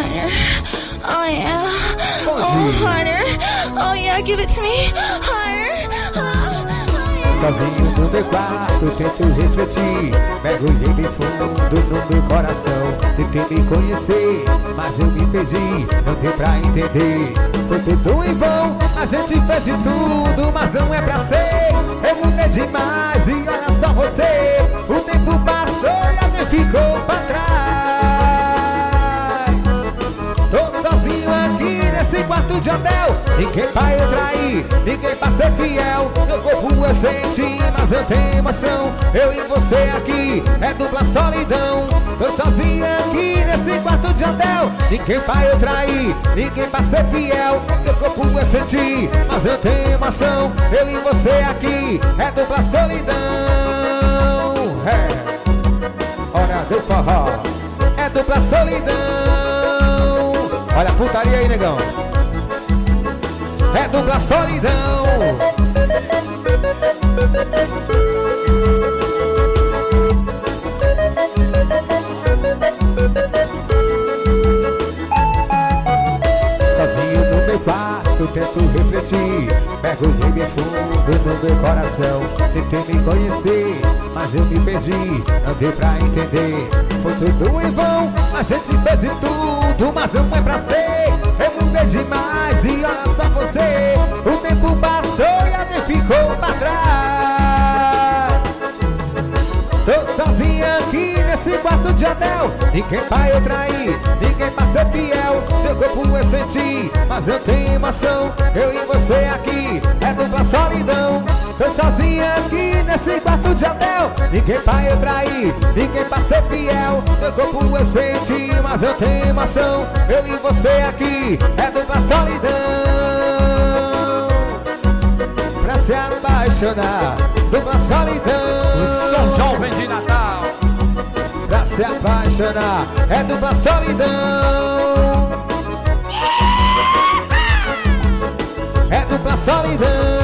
harder. Oh yeah. Oh, harder. Oh yeah, give it to me. Harder. Sozinho no meu quarto, tento refletir. Mergulhei bem fundo no meu coração. Tentei me conhecer, mas eu me perdi. Não deu pra entender, foi tudo em vão. A gente fez de tudo, mas não é pra ser. Eu mudei demais e olha só você. O tempo passou e alguém ficou pra trás. Tô sozinho aqui nesse quarto de hotel. Ninguém pra eu trair, ninguém pra ser fiel. Meu corpo é sente, mas eu tenho emoção. Eu e você aqui, é dupla solidão. Tô sozinho aqui nesse quarto de hotel. Ninguém pra eu trair, ninguém pra ser fiel. Meu corpo é sente, mas eu tenho emoção. Eu e você aqui, é dupla solidão. Hora do forró, é dupla solidão. Olha a putaria aí, negão. É dupla solidão. Sozinho no meu quarto, tento refletir. Mergulhei bem fundo no meu coração. Tentei me conhecer, mas eu me perdi. Não deu pra entender, foi tudo em vão. A gente fez de tudo, mas não foi pra ser. Eu mudei demais e olha só você. O tempo passou e alguém ficou pra trás. Tô sozinha aqui nesse quarto de hotel. Ninguém pra eu trair, ninguém pra ser fiel. Meu corpo eu senti, mas eu tenho emoção. Eu e você aqui, é dupla solidão. Tô sozinha aqui nesse quarto de hotel. Ninguém pra eu trair, ninguém pra ser fiel. Meu corpo eu senti, mas eu tenho emoção. Eu e você aqui, é dupla solidão. Pra se apaixonar, dupla solidão. São Jovem de Natal. Pra se apaixonar, é dupla solidão. É dupla solidão.